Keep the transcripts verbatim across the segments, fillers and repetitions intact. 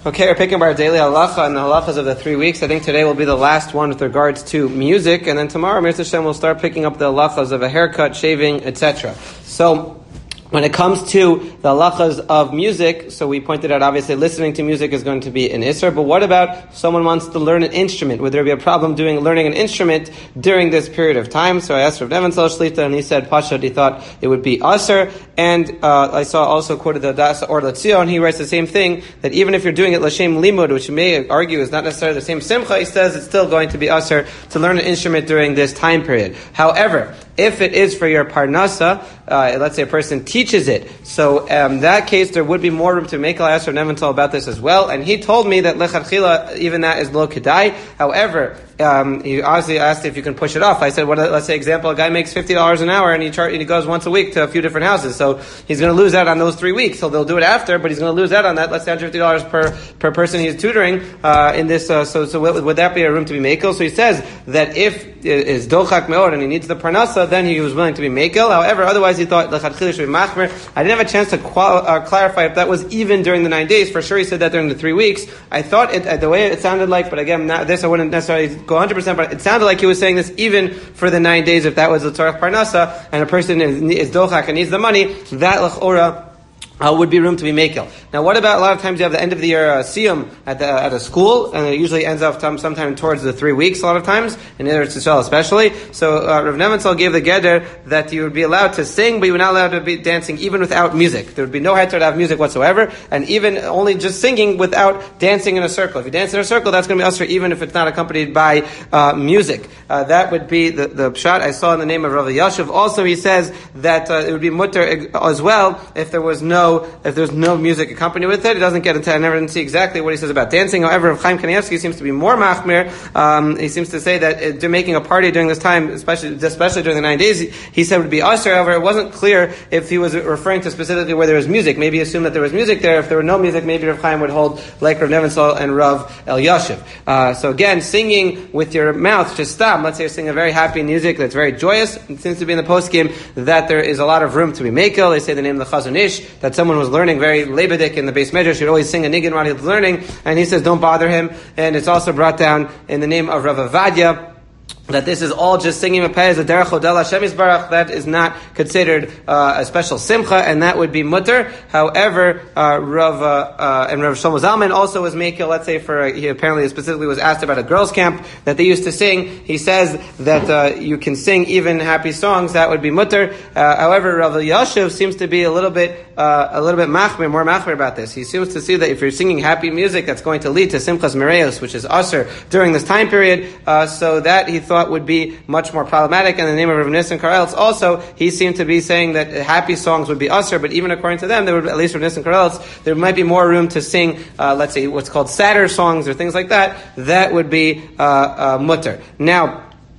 Okay, we're picking up our daily halacha and the halachas of the three weeks. I think today will be the last one with regards to music, and then tomorrow, Mir Hashem, we'll start picking up the halachas of a haircut, shaving, et cetera. So, when it comes to the halachas of music, so we pointed out, obviously, listening to music is going to be an isser, but what about someone wants to learn an instrument? Would there be a problem doing learning an instrument during this period of time? So I asked Rav Nevenzel Shlita, and he said, Pasha, he thought it would be asser, and uh, I saw also quoted the Dasa or Latzion, he writes the same thing, that even if you're doing it l'shem limud, which you may argue is not necessarily the same simcha, he says it's still going to be asser to learn an instrument during this time period. However, if it is for your parnasa, uh, let's say a person teaches it, so um, in that case there would be more room to make. I'll ask Rav Nevenzel about this as well, and he told me that lechatchila, even that is lo kedai. However, um, he obviously asked if you can push it off. I said, well, let's say example, a guy makes fifty dollars an hour and he char- and he goes once a week to a few different houses, so he's going to lose out on those three weeks. So they'll do it after, but he's going to lose out on that. Let's say one hundred fifty dollars per per person he's tutoring uh, in this. Uh, so so would, would that be a room to be makel? So he says that if it is dochak meod and he needs the parnasa, then he was willing to be makel. However, otherwise he thought lechatchila should be machmer. I didn't have a chance to qual- uh, clarify if that was even during the nine days. For sure, he said that during the three weeks. I thought it, uh, the way it sounded like, but again, not, this I wouldn't necessarily go one hundred percent, but it sounded like he was saying this even for the nine days, if that was the tzarech parnasa, and a person is, is dochak and needs the money, that l'chora Uh, would be room to be makel. Now, what about a lot of times you have the end of the year uh, siyum at the at a school, and it usually ends up some, sometime towards the three weeks. A lot of times, in Eretz Yisrael especially. So uh, Rav Nevenzel gave the geder that you would be allowed to sing, but you were not allowed to be dancing even without music. There would be no heter to have music whatsoever, and even only just singing without dancing in a circle. If you dance in a circle, that's going to be usher, even if it's not accompanied by uh, music. Uh, that would be the the shot I saw in the name of Rav Yashiv. Also, he says that uh, it would be mutter as well if there was no if there's no music accompanied with it. It doesn't get into, I never didn't see exactly what he says about dancing. However, Chaim Kanievsky seems to be more machmir. Um, he seems to say that uh, making a party during this time, especially especially during the nine days, he, he said would be usher. However, it wasn't clear if he was referring to specifically where there was music. Maybe he assumed that there was music there. If there were no music, maybe Rav Chaim would hold like Rav Nevenzel and Rav Elyashiv. Uh, so again, singing with your mouth, just stop. Let's say you're singing a very happy music that's very joyous. It seems to be in the post game that there is a lot of room to be makel. They say the name of the Chazon Ish, that someone was learning very lebedik in the base measure, should always sing a niggin while he was learning, and he says don't bother him. And it's also brought down in the name of Rav Avadia that this is all just singing a pez, a derech hodel Hashem Yisbarach, that is not considered uh, a special simcha, and that would be mutter. However, uh, Rav uh, uh, and Rav Shlomo Zalman also was makel. Let's say for uh, he apparently specifically was asked about a girls' camp that they used to sing. He says that uh, you can sing even happy songs. That would be mutter. Uh, however, Rav Yashiv seems to be a little bit uh, a little bit machmir, more machmir about this. He seems to see that if you're singing happy music, that's going to lead to simchas mereos, which is usher during this time period. Uh, so that he thought would be much more problematic. And in the name of Rav Nissen Karelitz also, he seemed to be saying that happy songs would be usher, but even according to them, there would, at least Rav Nissen Karelitz, there might be more room to sing, uh, let's say, what's called sadder songs or things like that. That would be uh, uh, mutter. Now,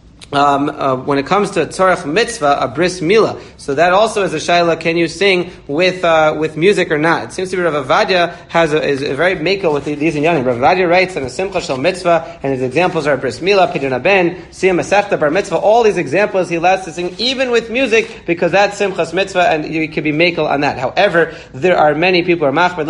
Um, uh, when it comes to tzorach mitzvah, a bris milah, so that also is a shaila. Can you sing with uh, with music or not? It seems to be Rav Avadia has a, is a very makel with these inyanim. Rav Avadia writes in a simcha shel mitzvah, and his examples are bris milah, pidyon ben, siyam masechta, bar mitzvah. All these examples he allows to sing even with music because that's simchas mitzvah, and you could be makel on that. However, there are many people who are machmer.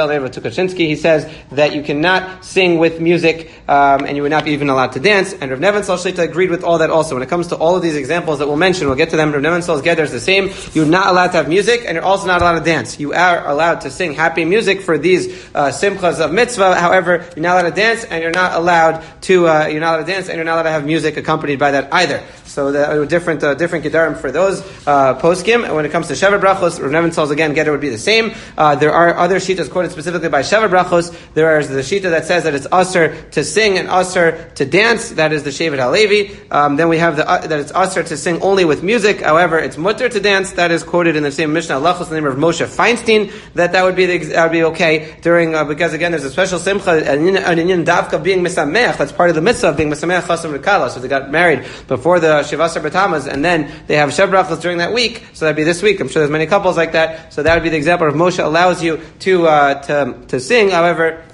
He says that you cannot sing with music, um, and you would not be even allowed to dance. And Rav Nevenzel Shlita agreed with all that. Also, when it comes to all of these examples that we'll mention, we'll get to them. Rav Nevenzel's gather is the same. You're not allowed to have music, and you're also not allowed to dance. You are allowed to sing happy music for these uh, simchas of mitzvah. However, you're not allowed to dance, and you're not allowed to uh, you're not allowed to dance, and you're not allowed to have music accompanied by that either. So the uh, different uh, different gedarim for those uh, poskim. When it comes to Sheva Brachos, Rav Nevenzel's again gather would be the same. Uh, there are other shitas quoted specifically by Sheva Brachos. There is the shita that says that it's usher to sing and usher to dance. That is the Shevet HaLevi. Um, then we have the uh, that it's usher to sing only with music. However, it's mutter to dance. That is quoted in the same Mishnah Halachos, the name of Moshe Feinstein. That that would be the, that would be okay during uh, because again there's a special simcha an inyan davka being misameach. That's part of the mitzvah of being misameach chasam v'kala. So they got married before the Shivasar B'Tammuz, and then they have Shev Brachos during that week. So that'd be this week. I'm sure there's many couples like that. So that would be the example of Moshe allows you to uh, to to sing. However,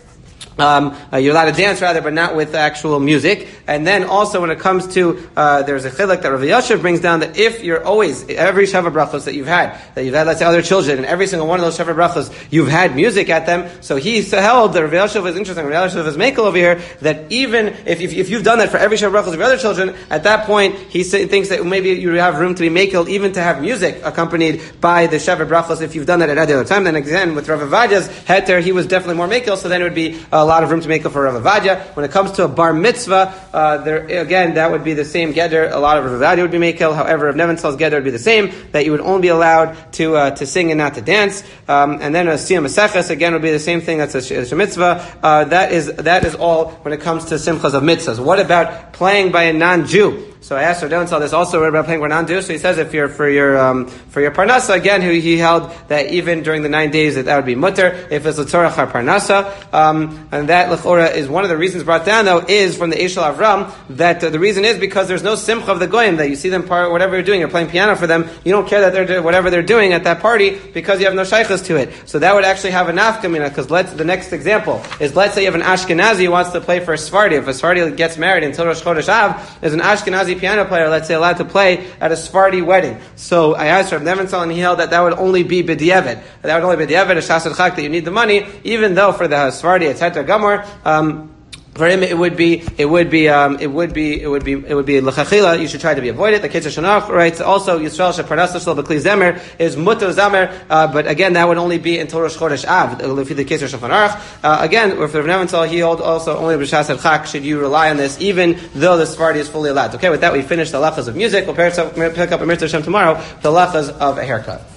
Um, uh, you're allowed to dance rather, but not with actual music. And then also when it comes to, uh, there's a chilek that Rav Yashiv brings down that if you're always, every Sheva Brachos that you've had, that you've had, let's say, other children, and every single one of those Sheva Brachos, you've had music at them. So he held, that Rav Yashiv was interesting, Rav Yashiv is makel over here, that even if, if, if you've done that for every Sheva Brachos of your other children, at that point, he say, thinks that maybe you have room to be makel, even to have music accompanied by the Sheva Brachos if you've done that at any other time. Then again, with Rav Avadia's heter, he was definitely more makel, so then it would be a lot of room to make up for Rav Avadia. When it comes to a bar mitzvah, uh, there again that would be the same geder. A lot of Rav Avadia would be makel. However, Rav Nevensel's geder would be the same, that you would only be allowed to uh, to sing and not to dance. Um, and then a siyam maseches again would be the same thing. That's a, a mitzvah. Uh, that is that is all when it comes to simchas of mitzvahs. What about playing by a non-Jew? So I asked Rav Nevenzel this also about playing by a non-Jew. So he says if you're for your um, for your parnasa again, he, he held that even during the nine days that that would be mutter if it's l'tzorach har parnasa. Um, and that l'chora is one of the reasons brought down though is from the Eshel Avram that uh, the reason is because there's no simcha of the goyim, that you see them part whatever you're doing, you're playing piano for them, you don't care that they're doing whatever they're doing at that party because you have no shaychus to it. So that would actually have a nafkamina, because let's the next example is let's say you have an Ashkenazi who wants to play for a Sephardi. If a Sephardi gets married until Rosh Chodesh Av, there's an Ashkenazi piano player, let's say, allowed to play at a Sephardi wedding. So I asked Rav Nevenzel, and he held that that would only be b'diavad. That would only be b'diavad, a shasad chak, that you need the money, even though for the Sephardi it's heter gamor. Um, For him, it would be, it would be, um, it would be, it would be, it would be l'chachila. You should try to be avoided. The Kitzur Shanach writes also Yisrael sheparnasa shel b'kli zemer is mutter zamer, uh, but again that would only be until Rosh Chodesh Av. If the Kitzur Shulchan Aruch, uh, again, with Rav Nevenzel, he held also only b'shas chak should you rely on this, even though the Sephardi is fully allowed. Okay, with that we finish the halachas of music. We'll pick up a Mitzvah Hashem tomorrow. The halachas of a haircut.